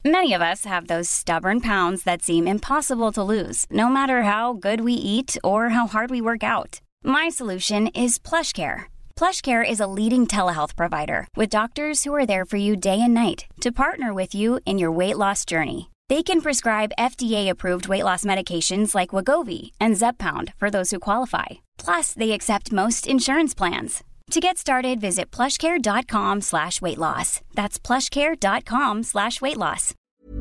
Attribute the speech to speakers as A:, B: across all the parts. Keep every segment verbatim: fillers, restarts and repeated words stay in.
A: Many of us have those stubborn pounds that seem impossible to lose, no matter how good we eat or how hard we work out. My solution is PlushCare. PlushCare is a leading telehealth provider with doctors who are there for you day and night to partner with you in your weight loss journey. They can prescribe F D A-approved weight loss medications like Wegovy and Zepbound for those who qualify. Plus, they accept most insurance plans. To get started, visit plushcare.com slash weight loss. That's plushcare.com slash weight loss.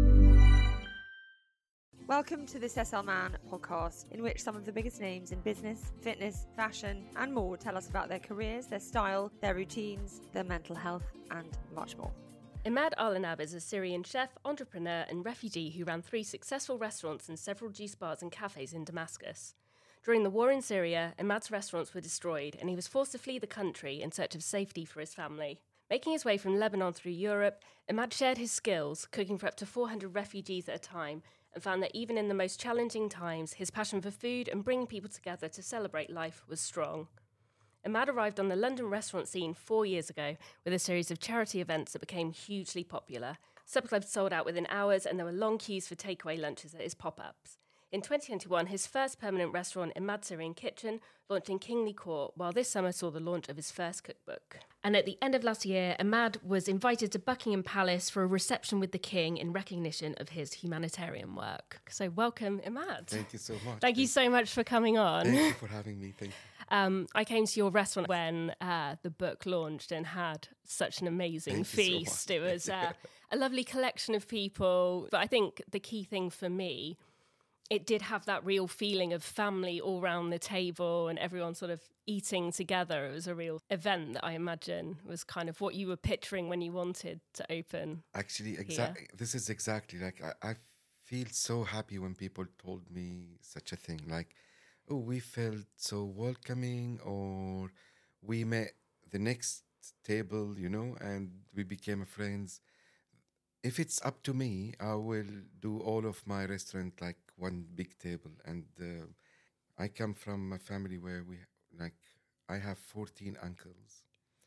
B: Welcome to this S L Man podcast, in which some of the biggest names in business, fitness, fashion, and more tell us about their careers, their style, their routines, their mental health, and much more.
C: Imad Al-Anab is a Syrian chef, entrepreneur, and refugee who ran three successful restaurants and several juice bars and cafes in Damascus. During the war in Syria, Imad's restaurants were destroyed and he was forced to flee the country in search of safety for his family. Making his way from Lebanon through Europe, Imad shared his skills, cooking for up to four hundred refugees at a time, and found that even in the most challenging times, his passion for food and bringing people together to celebrate life was strong. Imad arrived on the London restaurant scene four years ago with a series of charity events that became hugely popular. Subclubs sold out within hours and there were long queues for takeaway lunches at his pop-ups. In twenty twenty-one, his first permanent restaurant, Imad Syrian Kitchen, launched in Kingly Court, while this summer saw the launch of his first cookbook. And at the end of last year, Imad was invited to Buckingham Palace for a reception with the King in recognition of his humanitarian work. So welcome, Imad.
D: Thank you so much.
C: Thank you so much for coming on.
D: Thank you for having me. Thank you.
C: Um, I came to your restaurant when uh, the book launched and had such an amazing
D: Thank you
C: feast.
D: so
C: It was uh, a lovely collection of people. But I think the key thing for me, it did have that real feeling of family all round the table and everyone sort of eating together. It was a real event that I imagine was kind of what you were picturing when you wanted to open.
D: Actually, exactly. This is exactly like I, I feel so happy when people told me such a thing. Like, oh, we felt so welcoming, or we met the next table, you know, and we became friends. If it's up to me, I will do all of my restaurant like one big table. And uh, I come from a family where we, like, I have fourteen uncles.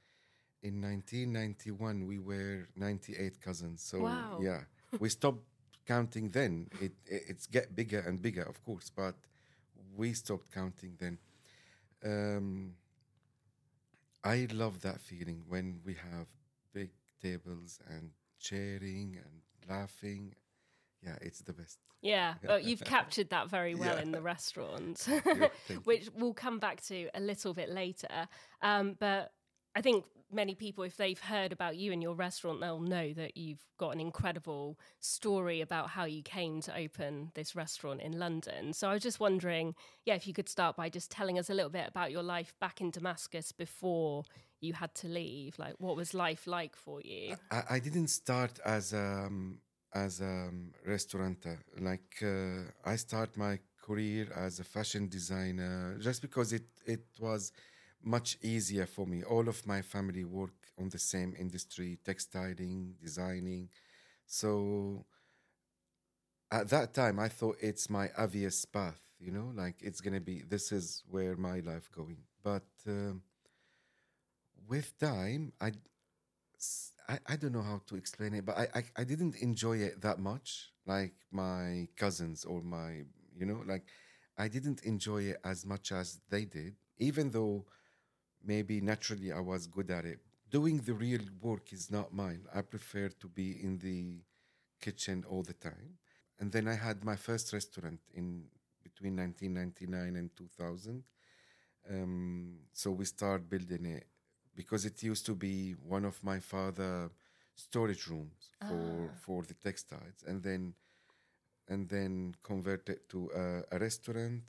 D: In nineteen ninety-one, we were ninety-eight cousins. So,
C: wow.
D: yeah, we stopped counting then. It, it It's get bigger and bigger, of course, but we stopped counting then. Um, I love that feeling when we have big tables and sharing and laughing. Yeah, it's the best.
C: Yeah, well, you've captured that very well
D: Yeah.
C: in the restaurant,
D: Yeah,
C: which we'll come back to a little bit later. Um, but I think many people, if they've heard about you and your restaurant, they'll know that you've got an incredible story about how you came to open this restaurant in London. So I was just wondering, yeah, if you could start by just telling us a little bit about your life back in Damascus before you had to leave. Like, what was life like for you?
D: I, I didn't start as a um, as a um, restaurateur. Like uh, I start my career as a fashion designer just because it it was much easier for me. All of my family work on the same industry, textiling, designing. So at that time, I thought it's my obvious path, you know, like it's going to be, this is where my life going. But um, with time, I, I, I don't know how to explain it, but I, I, I didn't enjoy it that much, like my cousins or my, you know, like I didn't enjoy it as much as they did, even though maybe naturally I was good at it. Doing the real work is not mine. I prefer to be in the kitchen all the time. And then I had my first restaurant in between nineteen ninety-nine and two thousand. Um, so we started building it because it used to be one of my father's storage rooms for,
C: Ah.
D: for the textiles, and then and then converted to a, a restaurant.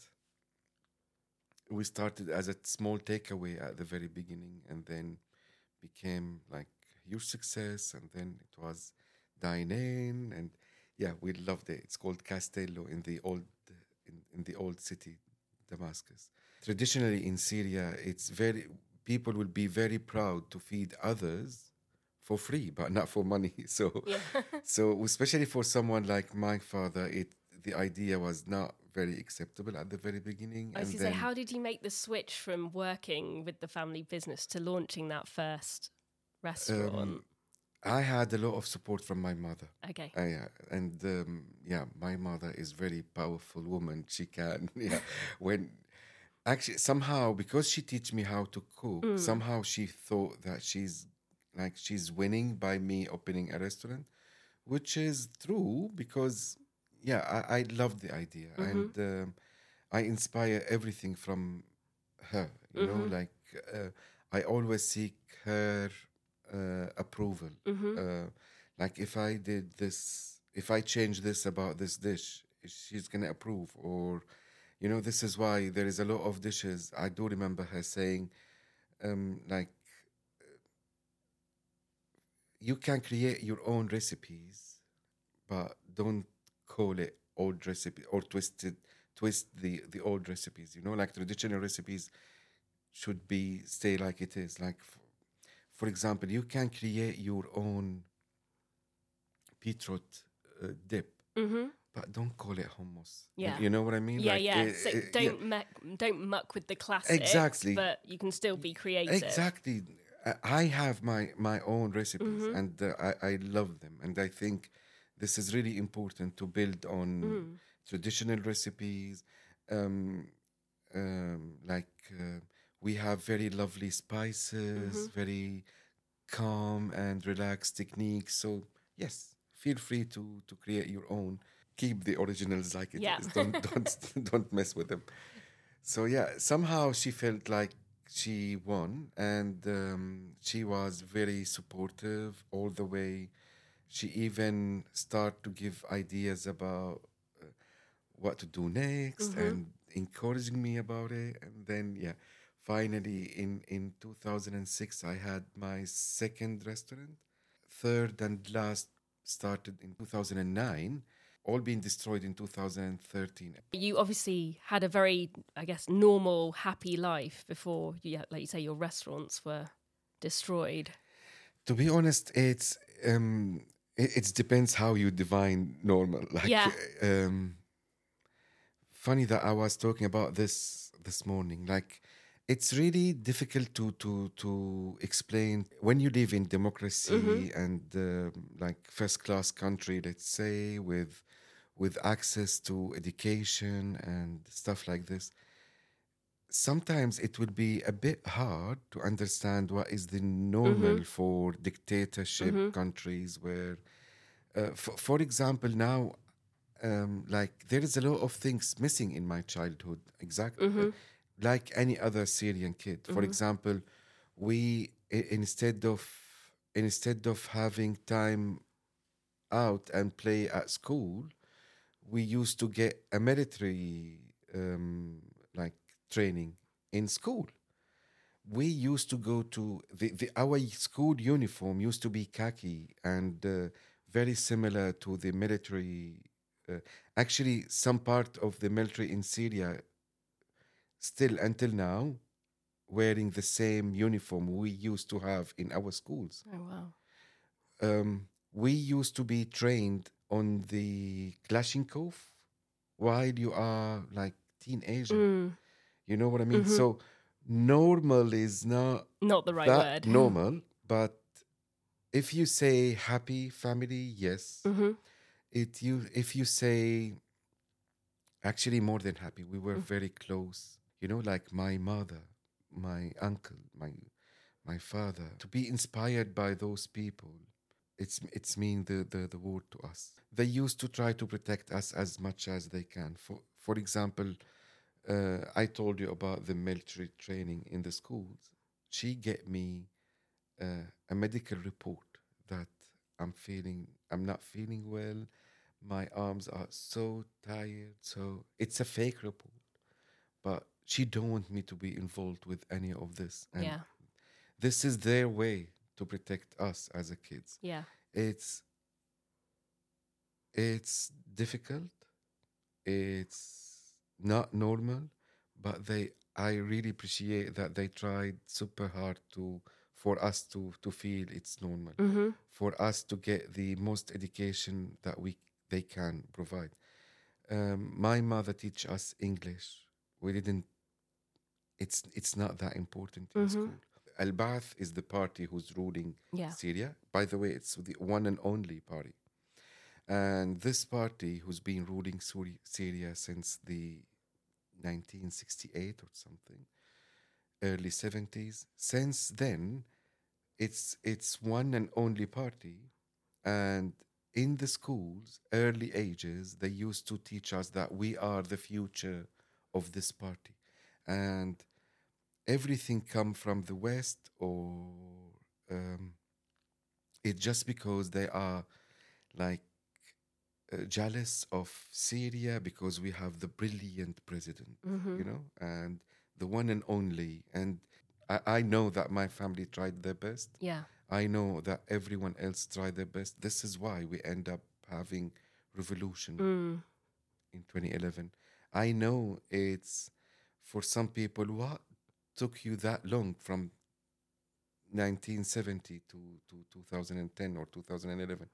D: We started as a small takeaway at the very beginning, and then became like huge success. And then it was dine in, and yeah, we loved it. It's called Castello in the old in, in the old city, Damascus. Traditionally in Syria, it's very people will be very proud to feed others for free, but not for money. So,
C: Yeah.
D: so especially for someone like my father, it the idea was not very acceptable at the very beginning.
C: I was
D: and
C: going to say,
D: then,
C: how did you make the switch from working with the family business to launching that first restaurant?
D: Um, I had a lot of support from my mother.
C: Okay.
D: Uh, yeah, and um, yeah, my mother is very powerful woman. She can, yeah, when actually somehow because she teach me how to cook,
C: Mm.
D: somehow she thought that she's like she's winning by me opening a restaurant, which is true because yeah, I, I love the idea
C: Mm-hmm.
D: and um, I inspire everything from her. You know,
C: Mm-hmm.
D: like uh, I always seek her uh, approval.
C: Mm-hmm.
D: Uh, like if I did this, if I change this about this dish, she's gonna approve. Or, you know, this is why there is a lot of dishes. I do remember her saying, um, like, you can create your own recipes, but don't call it old recipe or twisted twist the the old recipes. You know, like traditional recipes should be stay like it is. Like, f- for example, you can create your own beetroot uh, dip,
C: Mm-hmm.
D: but don't call it hummus. You-
C: Yeah.
D: You, know what I mean?
C: Yeah,
D: Like,
C: yeah.
D: eh,
C: So
D: eh,
C: don't muck, don't muck with the classics,
D: Exactly.
C: but you can still be creative.
D: Exactly. I- I have my my own recipes,
C: Mhm.
D: and uh, I I love them, and I think this is really important to build on
C: Mm.
D: traditional recipes. Um, um, like uh, we have very lovely spices,
C: Mhm.
D: very calm and relaxed techniques. So yes, feel free to to create your own. Keep the originals like it
C: Yeah.
D: is. Don't don't don't mess with them. So yeah, somehow she felt like she won, and um, she was very supportive all the way. She even started to give ideas about uh, what to do next
C: Mhm.
D: and encouraging me about it. And then yeah, finally in in two thousand six, I had my second restaurant. Third and last started in two thousand nine, all being destroyed in two thousand thirteen.
C: You obviously had a very, I guess, normal, happy life before, you, like you say, your restaurants were destroyed.
D: To be honest, it's um, it, it depends how you define normal. Like,
C: Yeah.
D: um, funny that I was talking about this this morning. Like, it's really difficult to to to explain when you live in democracy
C: Mhm.
D: and um like first class country, let's say, with with access to education and stuff like this. Sometimes it will be a bit hard to understand what is the normal
C: Mhm.
D: for dictatorship
C: Mhm.
D: countries where, uh, for, for example, now, um, like there is a lot of things missing in my childhood, exactly, uh,
C: Mhm.
D: like any other Syrian kid. For
C: Mhm.
D: example, we i- instead of instead of having time out and play at school, we used to get a military um, like training in school. We used to go to the, the our school uniform used to be khaki and uh, very similar to the military. Uh, actually, some part of the military in Syria still until now wearing the same uniform we used to have in our schools.
C: Oh, wow.
D: Um, we used to be trained on the Kalashnikov while you are like teenager.
C: Mm.
D: You know what I mean?
C: Mhm.
D: So normal is not
C: Not the right
D: that
C: word.
D: normal, but if you say happy family, yes.
C: Mhm.
D: It you if you say actually more than happy, we were
C: Mm.
D: very close. You know, like my mother, my uncle, my my father. To be inspired by those people, it's it's mean the, the the world to us. They used to try to protect us as much as they can. For for example, uh, I told you about the military training in the schools. She get me uh, a medical report that I'm feeling, I'm not feeling well. My arms are so tired. So it's a fake report, but she don't want me to be involved with any of this. And
C: Yeah.
D: this is their way to protect us as a kids.
C: Yeah.
D: It's it's difficult. It's not normal, but they I really appreciate that they tried super hard to for us to to feel it's normal,
C: Mhm.
D: for us to get the most education that we they can provide. Um, my mother teach us English. We didn't. It's it's not that important in
C: Mhm.
D: school. Al-Ba'ath is the party who's ruling
C: Yeah.
D: Syria. By the way, it's the one and only party. And this party who's been ruling Suri- Syria since the nineteen sixty-eight or something, early seventies. Since then, it's it's one and only party. And in the schools, early ages, they used to teach us that we are the future of this party. And everything come from the West, or um, it's just because they are like uh, jealous of Syria because we have the brilliant president,
C: Mm-hmm.
D: you know, and the one and only. And I, I know that my family tried their best.
C: Yeah.
D: I know that everyone else tried their best. This is why we end up having revolution
C: Mm.
D: in twenty eleven. I know it's for some people, what took you that long from nineteen seventy to, to two thousand ten or two thousand eleven?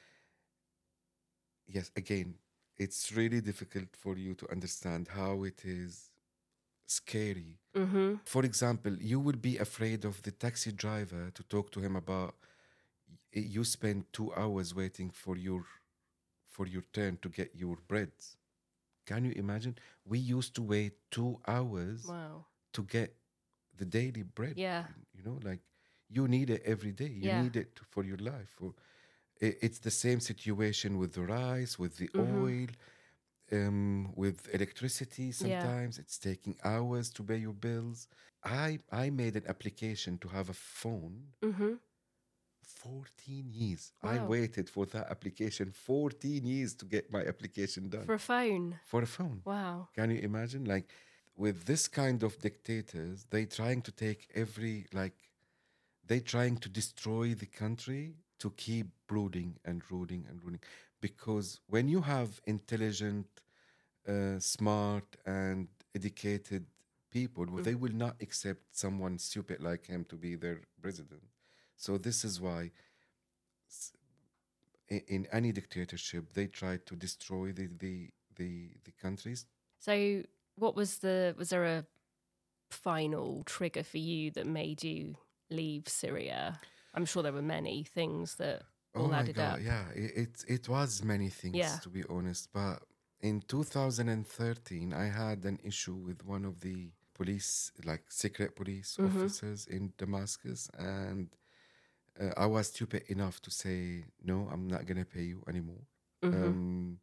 D: Yes, again, it's really difficult for you to understand how it is scary.
C: Mm-hmm.
D: For example, you will be afraid of the taxi driver to talk to him about y- you spend two hours waiting for your for your turn to get your bread. Can you imagine? We used to wait two hours
C: Wow.
D: to get the daily bread.
C: Yeah.
D: You know, like you need it every day. You
C: Yeah.
D: need it to, for your life. For, i- it's the same situation with the rice, with the
C: Mhm.
D: oil, um, with electricity. Sometimes it's taking hours to pay your bills. I I made an application to have a phone.
C: Mm-hmm.
D: fourteen years. I
C: Wow.
D: waited for that application fourteen years to get my application done
C: For a phone.
D: for a phone.
C: Wow.
D: Can you imagine? Like with this kind of dictators, they trying to take every like they trying to destroy the country to keep ruling and ruling and ruling. Because when you have intelligent, uh, smart, and educated people, well, they will not accept someone stupid like him to be their president. So this is why s- i- in any dictatorship they try to destroy the the the, the countries.
C: So, what was the? Was there a final trigger for you that made you leave Syria? I'm sure there were many things that all
D: Oh my
C: added
D: God,
C: up.
D: yeah, it, it it was many things,
C: Yeah.
D: to be honest. But in two thousand thirteen, I had an issue with one of the police, like secret police
C: Mhm.
D: officers in Damascus, and uh, I was stupid enough to say no, I'm not gonna pay you anymore.
C: Mhm.
D: Um,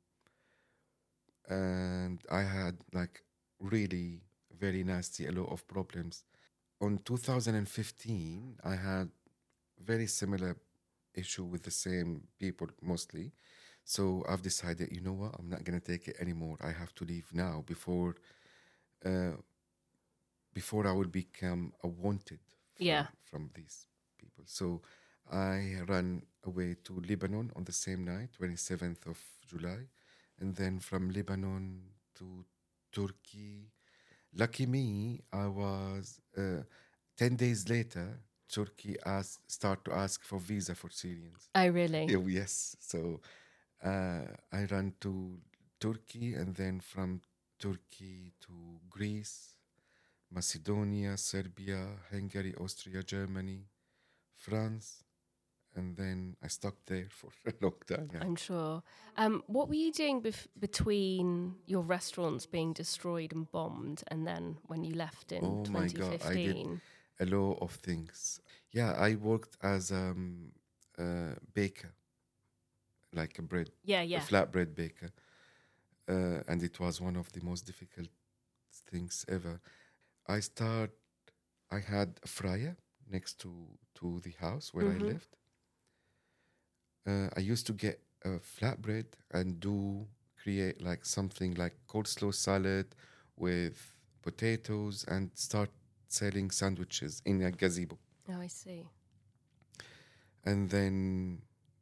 D: and I had like really very nasty, a lot of problems. On two thousand fifteen, I had very similar issue with the same people mostly. So I've decided, you know what, I'm not gonna take it anymore. I have to leave now before, uh, before I will become a wanted from,
C: Yeah.
D: from these people. So I ran away to Lebanon on the same night, twenty-seventh of July, and then from Lebanon to Turkey. Lucky me, I was uh, ten days later. Turkey asked, start to ask for visa for Syrians.
C: Oh, really?
D: Yeah, yes. So uh, I ran to Turkey, and then from Turkey to Greece, Macedonia, Serbia, Hungary, Austria, Germany, France, and then I stuck there for a long time. Yeah.
C: I'm sure. Um, what were you doing bef- between your restaurants being destroyed and bombed, and then when you left in
D: Oh my
C: twenty
D: God, I did
C: fifteen?
D: a lot of things. Yeah, I worked as a um, uh, baker, like a bread,
C: Yeah,
D: a
C: yeah.
D: flatbread baker. Uh, and it was one of the most difficult things ever. I start. I had a fryer next to to the house where
C: Mhm.
D: I lived. Uh, I used to get a flatbread and do create like something like coleslaw salad with potatoes and start selling sandwiches in a gazebo.
C: Oh, I see.
D: And then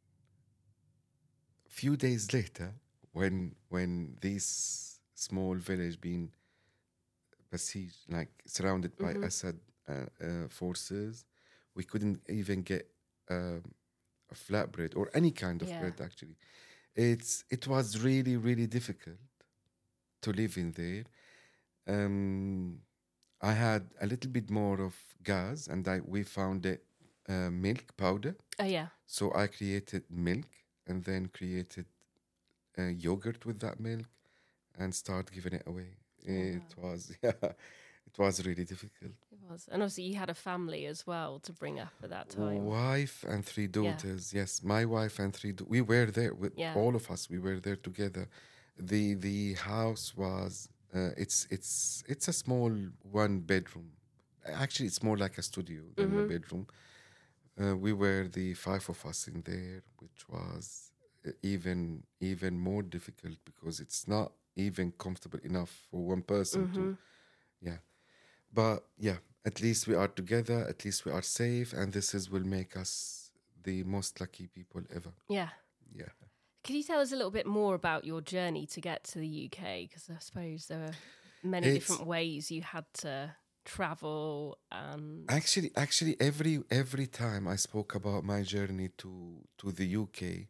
D: few days later, when when this small village being besieged, like surrounded by
C: Mhm.
D: Assad uh, uh, forces, we couldn't even get um, a flatbread or any kind of
C: Yeah.
D: bread. Actually, it's it was really really difficult to live in there. Um, I had a little bit more of gas, and I we found it uh, milk powder.
C: Oh yeah.
D: So I created milk and then created uh, yogurt with that milk and start giving it away. It was yeah, it was really difficult.
C: It was. And obviously you had a family as well to bring up at that time.
D: Wife and three daughters. Yes, my wife and three. Da- we were there with
C: Yeah.
D: all of us. We were there together. the The house was. Uh, it's it's it's a small one bedroom. Actually, it's more like a studio than a bedroom. Uh, we were the five of us in there, which was uh, even even more difficult because it's not even comfortable enough for one person to. Yeah, but yeah, at least we are together. At least we are safe, and this is will make us the most lucky people ever.
C: Yeah.
D: Yeah.
C: Can you tell us a little bit more about your journey to get to the U K? Because I suppose there were many
D: It's-
C: different ways you had to travel and
D: Actually, actually, every every time I spoke about my journey to to the U K,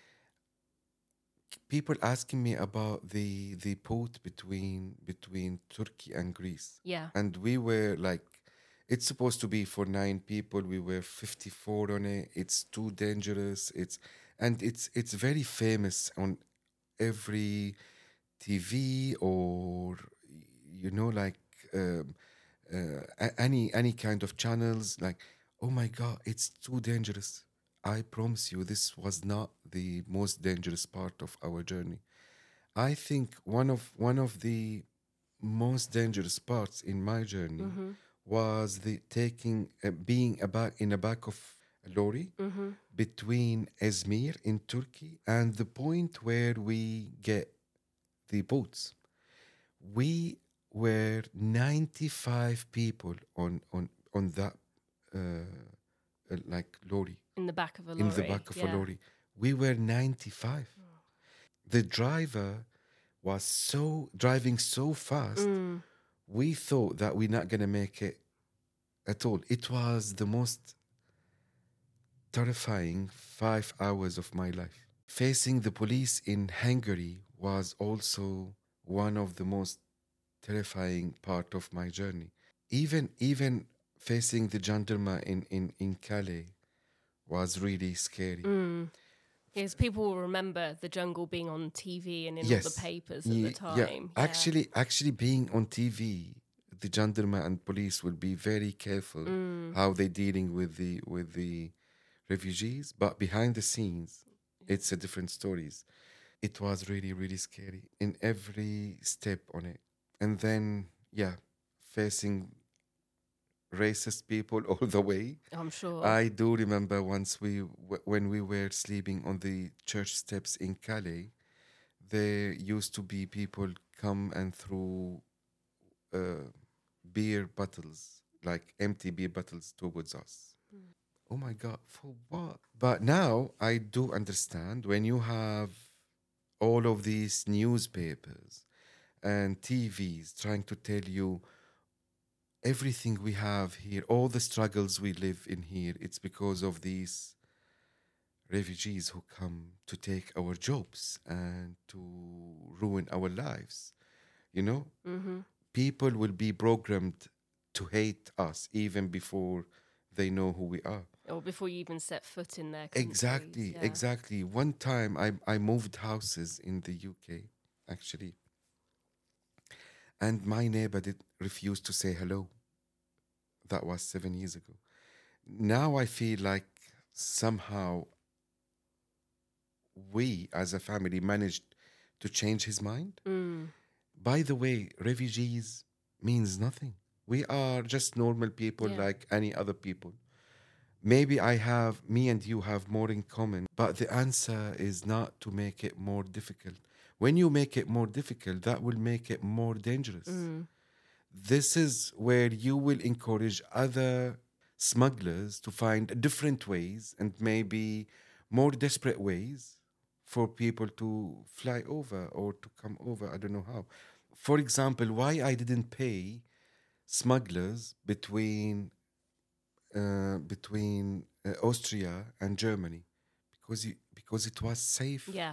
D: people asking me about the the port between between Turkey and Greece.
C: yeah.
D: And we were like, it's supposed to be for nine people. We were fifty-four on it. It's too dangerous. It's and it's it's very famous on every T V or you know like um, uh, a- any any kind of channels. Like, oh my God, it's too dangerous. I promise you, this was not the most dangerous part of our journey. I think one of one of the most dangerous parts in my journey was the taking uh, being about in the back of a lorry between Izmir in Turkey and the point where we get the boats. We were ninety-five people on on on that uh, uh, like lorry
C: In the back of a lorry.
D: in the back of
C: yeah.
D: a lorry. We were ninety-five. The driver was so driving so fast.
C: Mm.
D: We thought that we're not gonna make it at all. It was the most terrifying five hours of my life. Facing the police in Hungary was also one of the most terrifying part of my journey. Even even facing the gendarme in, in, in Calais was really scary.
C: Mm. Yes, people will remember the jungle being on T V and in all
D: Yes.
C: the papers at
D: Ye-
C: the time.
D: Yeah.
C: Yeah.
D: Actually, actually being on T V, the gendarme and police will be very careful
C: Mm.
D: how they dealing with the with the refugees. But behind the scenes, it's a different stories. It was really, really scary in every step on it. And then, yeah, facing racist people all the way.
C: I'm sure.
D: I do remember once we w- when we were sleeping on the church steps in Calais, there used to be people come and throw uh, beer bottles, like empty beer bottles towards us. Oh my God, for what? But now I do understand when you have all of these newspapers and T Vs trying to tell you everything we have here, all the struggles we live in here, it's because of these refugees who come to take our jobs and to ruin our lives. You know,
C: Mm-hmm.
D: people will be programmed to hate us even before they know who we are.
C: Or before you even set foot in their countries.
D: Exactly,
C: yeah.
D: exactly. One time I, I moved houses in the U K, actually. And my neighbor did refuse to say hello. That was seven years ago. Now I feel like somehow we as a family managed to change his mind.
C: Mm.
D: By the way, refugees means nothing. We are just normal people
C: Yeah.
D: like any other people. Maybe I have, me and you have more in common, but the answer is not to make it more difficult. When you make it more difficult, that will make it more dangerous.
C: Mm.
D: This is where you will encourage other smugglers to find different ways and maybe more desperate ways for people to fly over or to come over. I don't know how. For example, why I didn't pay smugglers between uh, between uh, Austria and Germany because you, because it was safe.
C: Yeah.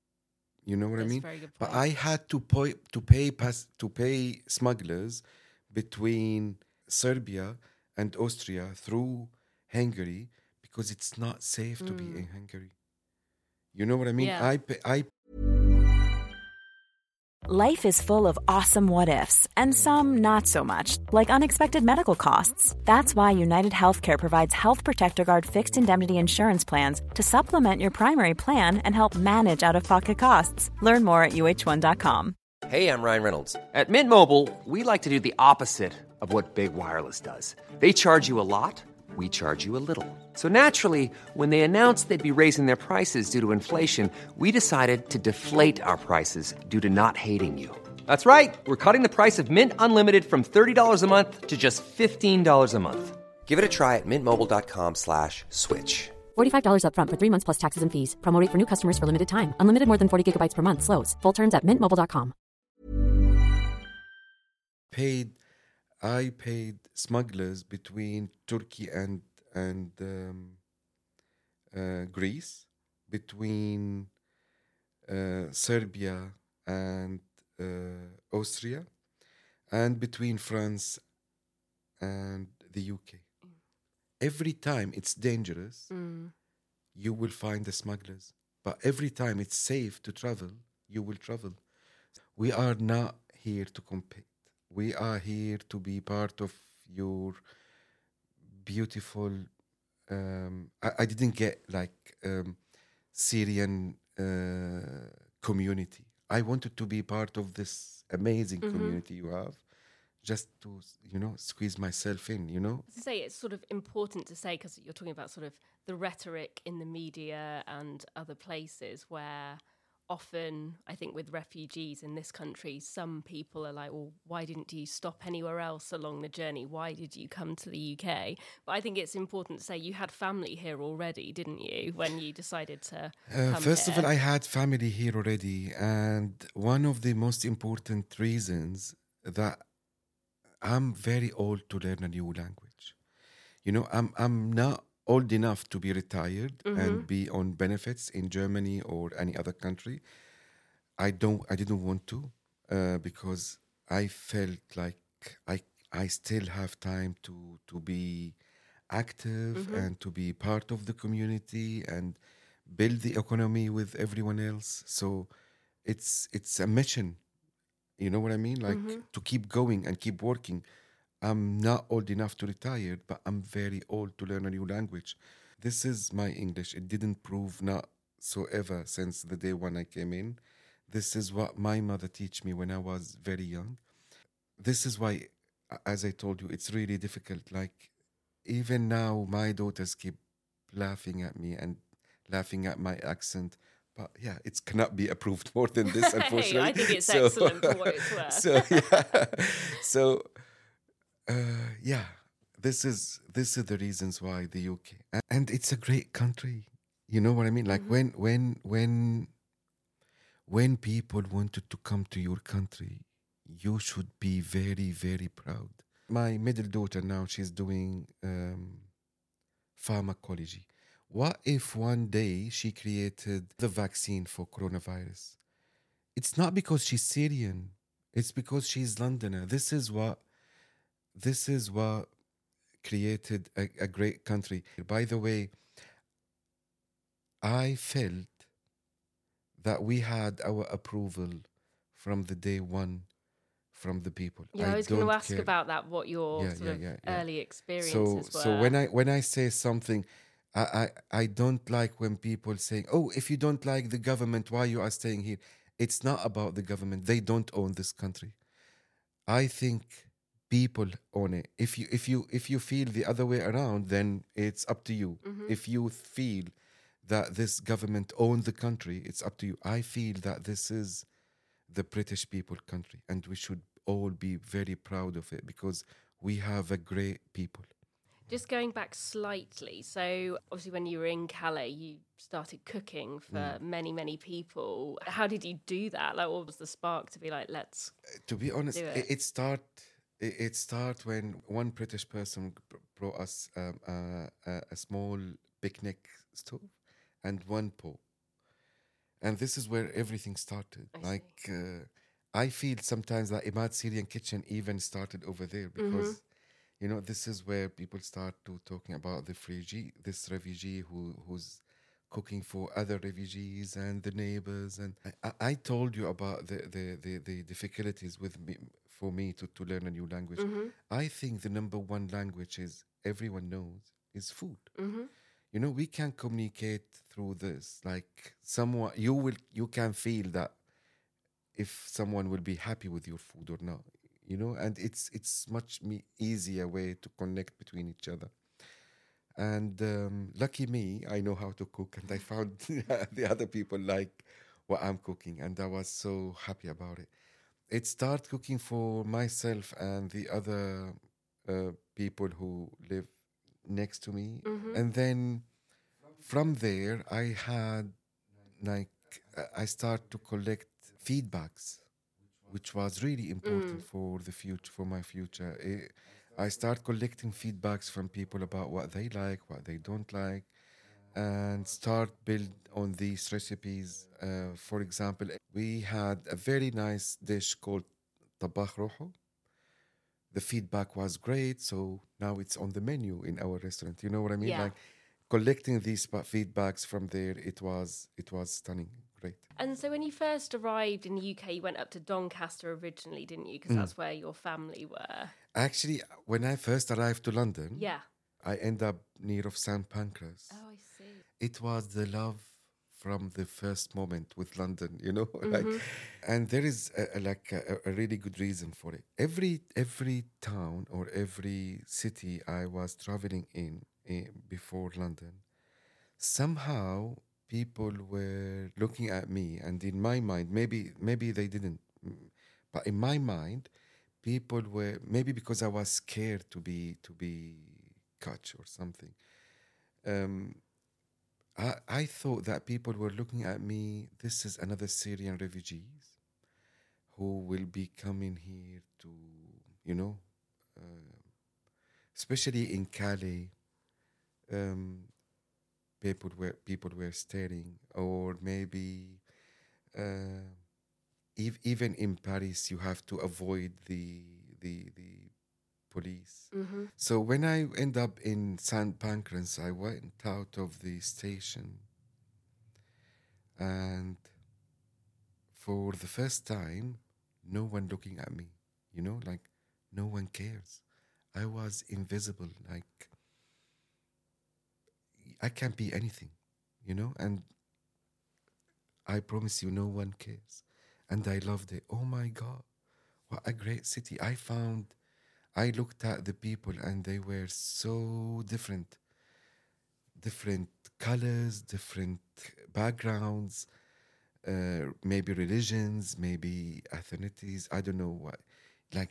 D: You know what
C: That's
D: I
C: a
D: mean?
C: very good
D: But
C: point.
D: I had to pay to pay pass, to pay smugglers between Serbia and Austria through Hungary because it's not safe to be in Hungary. You know what I mean?
C: Yeah.
D: I pay, I
E: Life is full of awesome what ifs, and some not so much, like unexpected medical costs. That's why United Healthcare provides Health Protector Guard fixed indemnity insurance plans to supplement your primary plan and help manage out of pocket costs. Learn more at U H one dot com.
F: Hey, I'm Ryan Reynolds. At Mint Mobile, we like to do the opposite of what Big Wireless does. They charge you a lot, we charge you a little. So naturally, when they announced they'd be raising their prices due to inflation, we decided to deflate our prices due to not hating you. That's right. We're cutting the price of Mint Unlimited from thirty dollars a month to just fifteen dollars a month. Give it a try at mintmobile.com slash switch.
G: forty-five dollars up front for three months plus taxes and fees. Promo rate for new customers for limited time. Unlimited more than forty gigabytes per month. Slows full terms at mint mobile dot com.
D: paid I paid smugglers between Turkey and and um, uh, Greece, between uh, Serbia and uh, Austria, and between France and the U K. Every time it's dangerous,
C: Mm.
D: you will find the smugglers. But every time it's safe to travel, you will travel. We are not here to compete. We are here to be part of your beautiful. Um, I, I didn't get like um, Syrian uh, community. I wanted to be part of this amazing
C: Mhm.
D: community you have, just to, you know, squeeze myself in, you know.
C: To say it's sort of important to say, because you're talking about sort of the rhetoric in the media and other places where often, I think with refugees in this country, some people are like, well, why didn't you stop anywhere else along the journey? Why did you come to the U K? But I think it's important to say you had family here already, didn't you, when you decided to
D: Uh,
C: come
D: first
C: here?
D: of all, I had family here already, and one of the most important reasons that I'm very old to learn a new language. You know, I'm I'm not old enough to be retired and be on benefits in Germany or any other country. I don't. I didn't want to uh, because I felt like I I still have time to to be active and to be part of the community and build the economy with everyone else. So it's it's a mission. You know what I mean? Like to keep going and keep working. I'm not old enough to retire, but I'm very old to learn a new language. This is my English. It didn't prove not so ever since the day when I came in. This is what my mother teach me when I was very young. This is why, a- as I told you, it's really difficult. Like even now, my daughters keep laughing at me and laughing at my accent. But yeah, it cannot be approved more than this,
C: Hey,
D: unfortunately.
C: I think it's excellent for what it's worth.
D: So yeah, so uh, yeah, this is this is the reasons why the U K, and, and it's a great country. You know what I mean? Like when when when when people wanted to come to your country, you should be very very proud. My middle daughter now, she's doing um, pharmacology. What if one day she created the vaccine for coronavirus? It's not because she's Syrian. It's because she's Londoner. This is what this is what created a, a great country. By the way, I felt that we had our approval from the day one from the people.
C: Yeah, I, was going to
D: don't
C: ask
D: care.
C: about that, what your
D: Yeah,
C: sort
D: yeah,
C: of
D: yeah, yeah.
C: early experiences
D: So
C: were.
D: so when I when I say something, I, I I don't like when people say, "Oh, if you don't like the government, why you are staying here?" It's not about the government. They don't own this country. I think people own it. If you if you if you feel the other way around, then it's up to you. If you feel that this government owns the country, it's up to you. I feel that this is the British people country, and we should all be very proud of it because we have a great people.
C: Just going back slightly, so obviously when you were in Calais, you started cooking for
D: Mm.
C: many, many people. How did you do that? Like, what was the spark to be like, let's...
D: To be honest,
C: Do
D: it,
C: it.
D: it start it, it start when one British person br- brought us um, uh, a, a small picnic stove and one pot, and this is where everything started.
C: I see.
D: Like uh, I feel sometimes that Imad Syrian Kitchen even started over there because, mm-hmm. you know, this is where people start to talking about the refugee, this refugee who who's cooking for other refugees and the neighbors. And I, I told you about the, the, the, the difficulties with me, for me to, to learn a new language. Mm-hmm. I think the number one language is everyone knows is food. Mm-hmm. You know, we can communicate through this. Like someone, you will, you can feel that if someone will be happy with your food or not. You know, and it's it's much me easier way to connect between each other. And um, lucky me, I know how to cook, and I found the other people like what I'm cooking, and I was so happy about it. It started cooking for myself and the other uh, people who live next to me, mm-hmm. and then from there I had like uh, I started to collect feedbacks, which was really important mm. for the future, for my future. It, I start collecting feedbacks from people about what they like, what they don't like, and start build on these recipes. Uh, for example, we had a very nice dish called Tabakh Roho. The feedback was great, so now it's on the menu in our restaurant. You know what I mean?
C: Yeah.
D: Like collecting these feedbacks from there, it was it was stunning. Great.
C: And so when you first arrived in the U K, you went up to Doncaster originally, didn't you? Because mm. that's where your family were.
D: Actually, when I first arrived to London,
C: yeah,
D: I ended up near of Saint Pancras.
C: Oh, I see.
D: It was the love from the first moment with London, you know? Mm-hmm. like, and there is a, a, like a, a really good reason for it. Every every town or every city I was traveling in, in before London, somehow people were looking at me, and in my mind, maybe maybe they didn't, but in my mind, people were, maybe because I was scared to be to be cut or something. Um, I I thought that people were looking at me. This is another Syrian refugees who will be coming here to, you know, uh, especially in Calais. Um, People were people were staring, or maybe uh, ev- even in Paris, you have to avoid the the the police. Mm-hmm. So when I end up in Saint Pancras, I went out of the station, and for the first time, no one looking at me. You know, like no one cares. I was invisible, like. I can't be anything, you know, and I promise you, no one cares. And I loved it. Oh my God, what a great city. I found, I looked at the people and they were so different, different colors, different backgrounds, uh, maybe religions, maybe ethnicities, I don't know what, like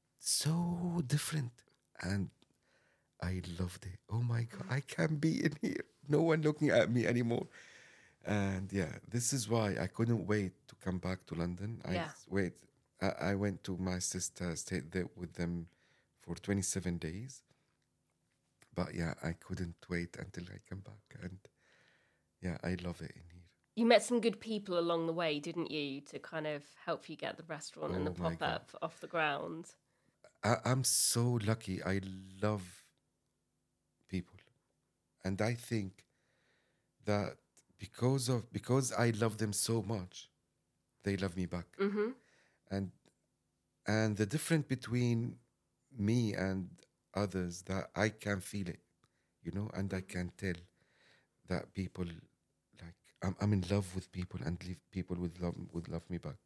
D: so different. And I loved it. Oh my God, I can't be in here. No one looking at me anymore. And yeah, this is why I couldn't wait to come back to London. I
C: yeah.
D: wait. I, I went to my sister, stayed there with them for twenty-seven days. But yeah, I couldn't wait until I come back. And yeah, I love it in here.
C: You met some good people along the way, didn't you, to kind of help you get the restaurant oh and the pop-up off the ground?
D: I, I'm so lucky. I love people, and I think that because of because I love them so much, they love me back. Mm-hmm. and and the difference between me and others, that I can feel it, you know, and I can tell that people, like I'm, I'm in love with people, and people would love would love me back.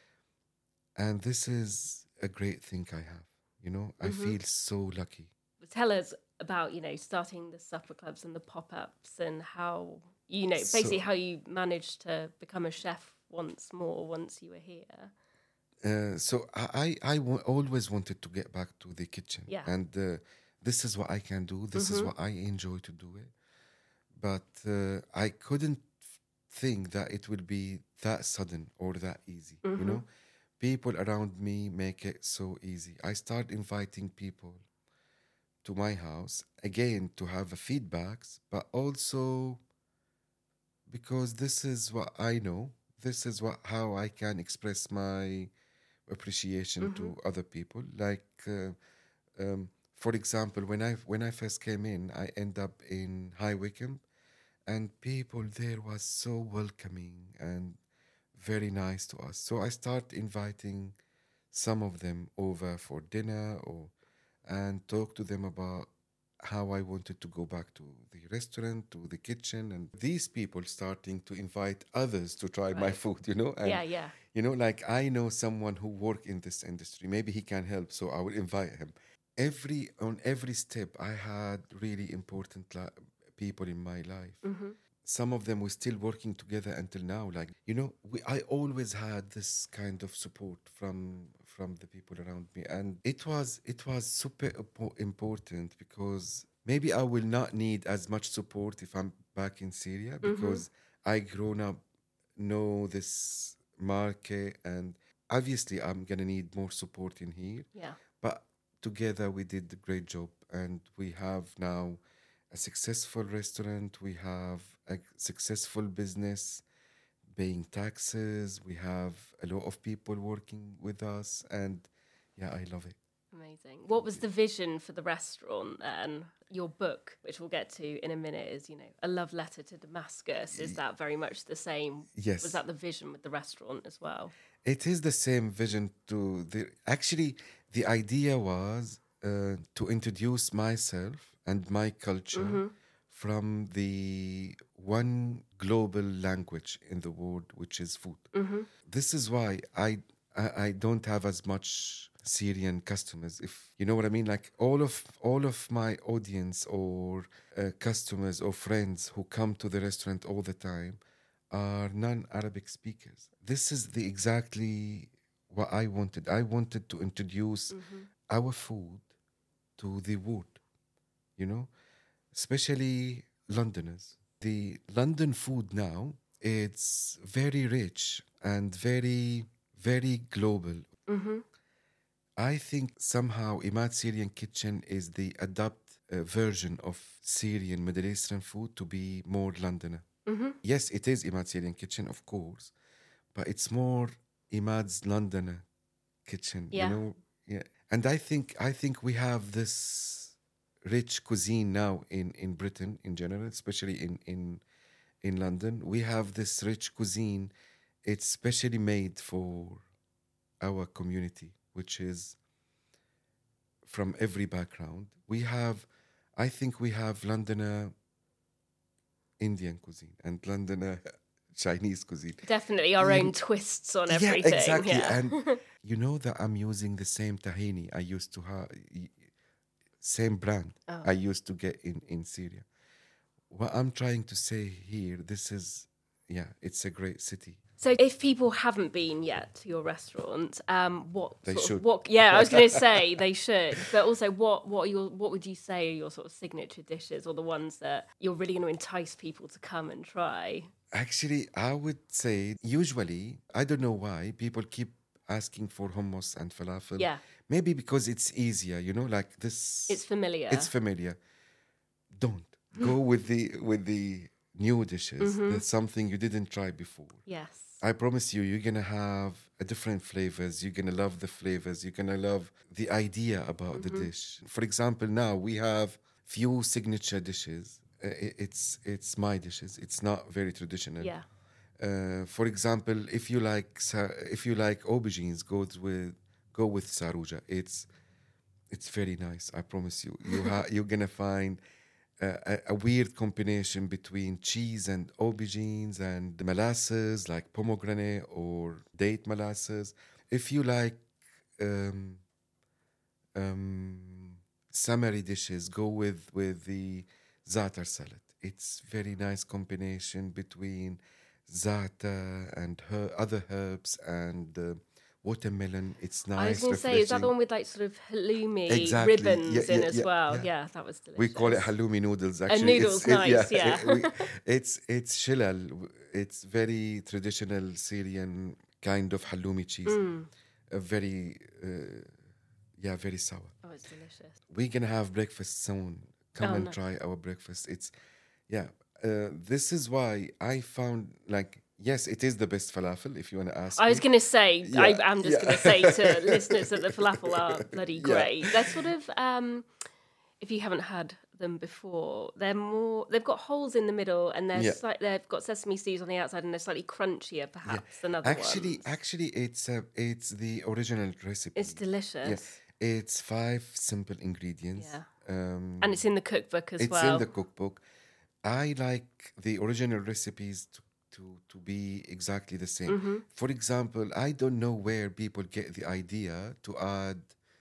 D: And this is a great thing I have, you know. Mm-hmm. I feel so lucky.
C: Tell us about, you know, starting the supper clubs and the pop-ups, and how, you know,
D: So-
C: basically how you managed to become a chef once more once you were here.
D: Uh, so I, I, I w- always wanted to get back to the kitchen.
C: Yeah.
D: And uh, this is what I can do. This is what I enjoy to do it. But uh, I couldn't think that it would be that sudden or that easy, you know? People around me make it so easy. I start inviting people to my house, again, to have a feedbacks, but also because this is what I know. This is what how I can express my appreciation
C: Mm-hmm.
D: to other people. Like, uh, um, for example, when I when I first came in, I end up in High Wycombe, and people there was so welcoming and very nice to us. So I start inviting some of them over for dinner or and talk to them about how I wanted to go back to the restaurant, to the kitchen, and these people starting to invite others to try my
C: Right.
D: food, you know? And,
C: Yeah, yeah.
D: you know, like I know someone who work in this industry, maybe he can help, so I will invite him. Every, on every step, I had really important li- people in my life.
C: Mm-hmm.
D: Some of them were still working together until now. Like, you know, we, I always had this kind of support from from the people around me, and it was it was super impo- important because maybe I will not need as much support if I'm back in Syria, because I grown up know this market, and obviously I'm gonna need more support in here.
C: Yeah.
D: But together we did a great job, and we have now a successful restaurant. We have a successful business, paying taxes. We have a lot of people working with us, and yeah, I love it.
C: Amazing. What was the vision for the restaurant then? Your book, which we'll get to in a minute, is, you know, A Love Letter to Damascus. Is that very much the same?
D: Yes.
C: Was that the vision with the restaurant as well?
D: It is the same vision to the. Actually, the idea was uh, to introduce myself and my culture from the one global language in the world, which is food. This is why I, I I don't have as much Syrian customers, if you know what I mean. Like all of all of my audience or uh, customers or friends who come to the restaurant all the time are non-Arabic speakers. This is the exactly what I wanted. I wanted to introduce our food to the world, you know, especially Londoners. The London food now, it's very rich and very, very global. I think somehow Imad Syrian Kitchen is the adapt uh, version of Syrian Middle Eastern food to be more Londoner. Yes, it is Imad Syrian Kitchen, of course, but it's more Imad's Londoner kitchen,
C: Yeah.
D: you know? Yeah. And I think I think we have this rich cuisine now in, in Britain in general, especially in, in in London. We have this rich cuisine. It's specially made for our community, which is from every background. We have, I think we have Londoner Indian cuisine and Londoner Chinese cuisine.
C: Definitely our
D: You-
C: own twists on everything.
D: Yeah, exactly.
C: Yeah.
D: And you know that I'm using the same tahini I used to have, same brand
C: Oh.
D: I used to get in, in Syria. What I'm trying to say here, this is, yeah, it's a great city.
C: So, if people haven't been yet to your restaurant, um, what
D: They
C: sort of-
D: should.
C: what? Yeah, I was going to say they should. But also, what what are your what would you say are your sort of signature dishes, or the ones that you're really going to entice people to come and try?
D: Actually, I would say usually, I don't know why, people keep asking for hummus and falafel.
C: Yeah.
D: Maybe because it's easier, you know, like this.
C: It's familiar.
D: It's familiar. Don't go with the with the new dishes.
C: Mm-hmm.
D: That's something you didn't try before.
C: Yes.
D: I promise you, you're gonna have a different flavors. You're gonna love the flavors. You're gonna love the idea about
C: Mm-hmm.
D: the dish. For example, now we have few signature dishes. Uh, i- it's it's my dishes. It's not very traditional.
C: Yeah.
D: Uh, for example, if you like sa- if you like aubergines, go with go with saruja. It's it's very nice. I promise you. You ha- you're gonna find uh, a, a weird combination between cheese and aubergines and molasses, like pomegranate or date molasses. If you like um, um, summery dishes, go with with the za'atar salad. It's very nice combination between za'atar and her, other herbs and uh, watermelon. It's nice.
C: I was going to say, is that the
D: refreshing.
C: one with like sort of halloumi
D: Exactly.
C: ribbons
D: Yeah,
C: in
D: yeah,
C: as
D: yeah,
C: well?
D: yeah.
C: Yeah, that was delicious.
D: We call it halloumi noodles. Actually,
C: noodles,
D: It's- it-
C: nice, yeah.
D: it- we- it's it's shilal. It's very traditional Syrian kind of halloumi cheese.
C: Mm.
D: A very, uh, yeah, very sour.
C: Oh, it's delicious.
D: We're gonna have breakfast soon. Come
C: Oh,
D: and
C: nice.
D: try our breakfast. It's, yeah. Uh, this is why I found like Yes, it is the best falafel, if you want to ask
C: I was
D: me.
C: going to say,
D: Yeah,
C: I, I'm just
D: yeah.
C: going to say to listeners that the falafel are bloody
D: Yeah.
C: great. They're sort of, um, if you haven't had them before, they're more, they've got holes in the middle and they're
D: Yeah.
C: slight, they've got sesame seeds on the outside and they're slightly crunchier perhaps than other
D: Actually,
C: ones.
D: actually, it's uh, it's the original recipe.
C: It's delicious.
D: Yeah, it's five simple ingredients.
C: Yeah.
D: Um,
C: And it's in the cookbook as
D: it's
C: well.
D: in the cookbook. I like the original recipes to, to, to be exactly the same.
C: Mm-hmm.
D: For example, I don't know where people get the idea to add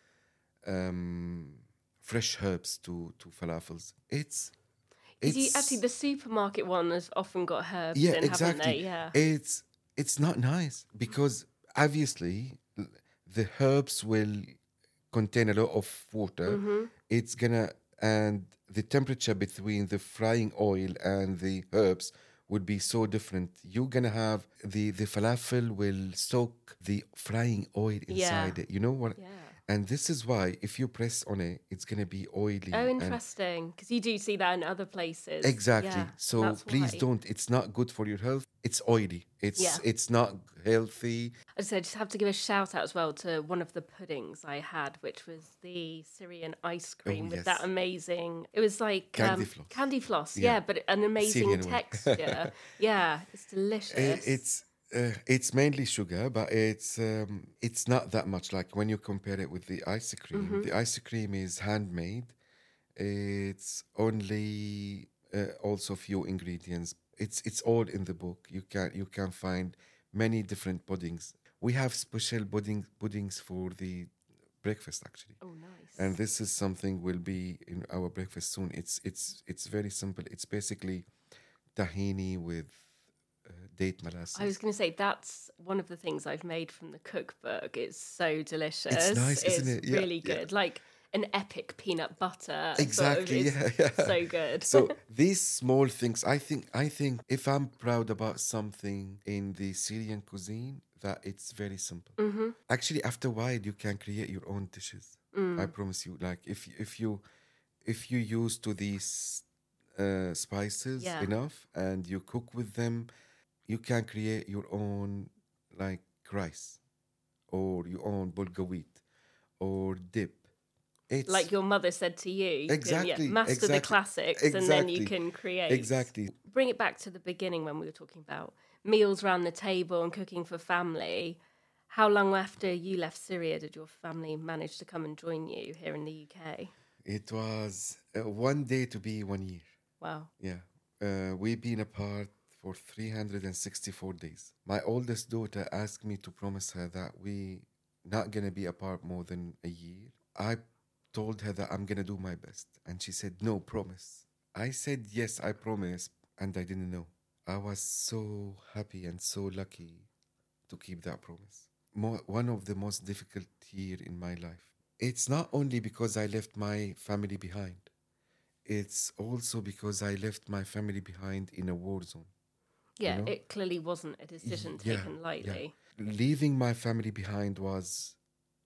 D: um, fresh herbs to, to falafels. It's
C: Because you,
D: it's
C: actually, the supermarket one has often got herbs
D: yeah,
C: in,
D: exactly.
C: haven't they? Yeah.
D: It's it's not nice because obviously l- the herbs will contain a lot of water.
C: Mm-hmm.
D: It's gonna and the temperature between the frying oil and the herbs would be so different. You're gonna have the the falafel will soak the frying oil inside
C: Yeah.
D: it. You know what?
C: Yeah.
D: And this is why if you press on it, it's gonna be oily.
C: Oh,
D: and-
C: interesting. Because you do see that in other places.
D: Exactly.
C: Yeah,
D: So
C: that's
D: please
C: why.
D: don't. It's not good for your health. It's oily. It's
C: Yeah.
D: it's not healthy.
C: I just, I just have to give a shout out as well to one of the puddings I had, which was the Syrian ice cream
D: Oh,
C: with
D: yes.
C: that amazing. It was like
D: Candy
C: um,
D: floss.
C: candy floss,
D: Yeah.
C: yeah, but an amazing
D: Syrian one.
C: texture. Yeah, it's delicious.
D: I- It's uh, it's mainly sugar, but it's um, it's not that much. Like when you compare it with the ice cream,
C: Mm-hmm.
D: the ice cream is handmade. It's only uh, also few ingredients. It's it's all in the book. You can you can find many different puddings. We have special pudding puddings for the breakfast actually.
C: Oh, nice.
D: And this is something will be in our breakfast soon. It's it's it's very simple. It's basically tahini with uh, date molasses.
C: I was going to say that's one of the things I've made from the cookbook. It's so delicious.
D: It's nice, isn't
C: It's
D: it? Yeah,
C: really
D: yeah.
C: good. Like an epic peanut butter. sort of.
D: Exactly.
C: It's
D: Yeah, yeah.
C: so good.
D: So these small things, I think, I think if I'm proud about something in the Syrian cuisine, that it's very simple.
C: Mm-hmm.
D: Actually, after a while, you can create your own dishes.
C: Mm.
D: I promise you. Like if if you if you use to these uh, spices
C: Yeah.
D: enough and you cook with them, you can create your own like rice or your own bulgur wheat or dip. It's
C: Like your mother said to you, you can,
D: Exactly,
C: yeah, master the
D: exactly,
C: classics and then you
D: exactly,
C: can create.
D: exactly.
C: Bring it back to the beginning when we were talking about meals around the table and cooking for family. How long after you left Syria did your family manage to come and join you here in the U K?
D: It was uh, one day to be one year.
C: Wow.
D: Yeah. Uh, we've been apart for three hundred sixty-four days. My oldest daughter asked me to promise her that we not going to be apart more than a year. I told her that I'm going to do my best. And she said, no, promise. I said, yes, I promise. And I didn't know. I was so happy and so lucky to keep that promise. More, one of the most difficult year in my life. It's not only because I left my family behind. It's also because I left my family behind in a war zone.
C: Yeah,
D: know?
C: it clearly wasn't a decision
D: Yeah,
C: taken lightly.
D: yeah. Leaving my family behind was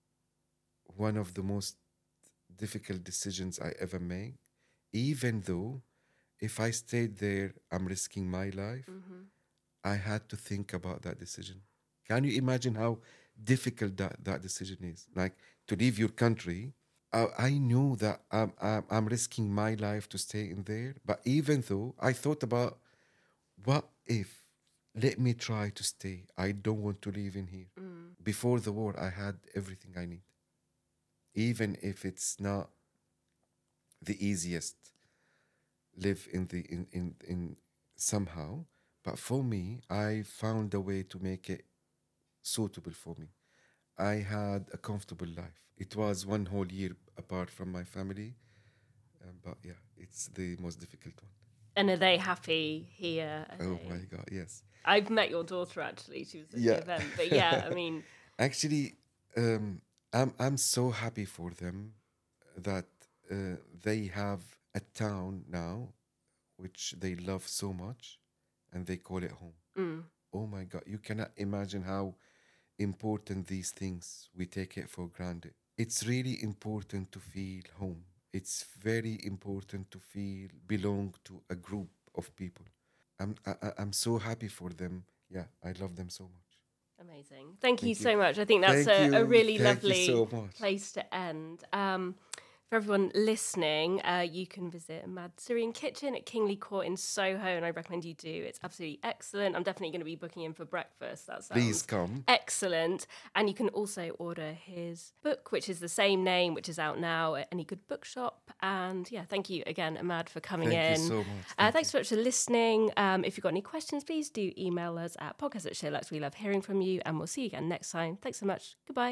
D: one of the most difficult decisions I ever made. Even though if I stayed there, I'm risking my life.
C: Mm-hmm.
D: I had to think about that decision. Can you imagine how difficult that, that decision is? Like to leave your country. I, I knew that I'm, I'm, I'm risking my life to stay in there. But even though I thought about what if, let me try to stay. I don't want to live in here.
C: Mm.
D: Before the war, I had everything I need. Even if it's not the easiest, live in the in, in, in somehow. But for me, I found a way to make it suitable for me. I had a comfortable life. It was one whole year apart from my family. Um, but yeah, it's the most difficult one.
C: And are they happy here? Are
D: Oh
C: they-
D: my God, yes.
C: I've met your daughter actually. She was at
D: Yeah.
C: the event. But yeah, I mean,
D: Actually, um, I'm I'm so happy for them that uh, they have a town now, which they love so much, and they call it home.
C: mm,
D: Oh my God, you cannot imagine how important these things we take it for granted. It's really important to feel home. It's very important to feel belong to a group of people. I'm I, I- I'm so happy for them yeah, I love them so much.
C: Amazing. Thank, Thank you, you so much. I think that's
D: Thank
C: a, a really
D: Thank
C: lovely
D: so
C: place to end. Um, For everyone listening, uh, you can visit Mad Syrian Kitchen at Kingley Court in Soho, and I recommend you do. It's absolutely excellent. I'm definitely going to be booking in for breakfast. That sounds
D: Please come.
C: Excellent. And you can also order his book, which is the same name, which is out now at any good bookshop. And yeah, thank you again, Ahmad, for coming
D: thank
C: in.
D: Thank you so much.
C: Thank
D: uh,
C: thanks so much for listening. Um, if you've got any questions, please do email us at podcast at SheerLuxe. We love hearing from you, and we'll see you again next time. Thanks so much. Goodbye.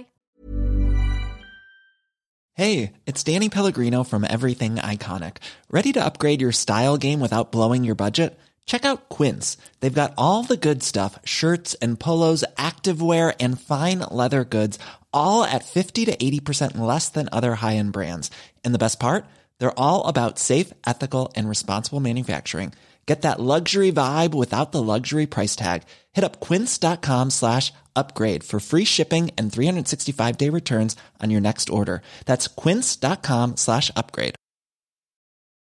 H: Hey, it's Danny Pellegrino from Everything Iconic. Ready to upgrade your style game without blowing your budget? Check out Quince. They've got all the good stuff, shirts and polos, activewear, and fine leather goods, all at fifty to eighty percent less than other high-end brands. And the best part? They're all about safe, ethical, and responsible manufacturing. Get that luxury vibe without the luxury price tag. Hit up quince.com slash upgrade for free shipping and three sixty-five day returns on your next order. That's quince.com slash upgrade.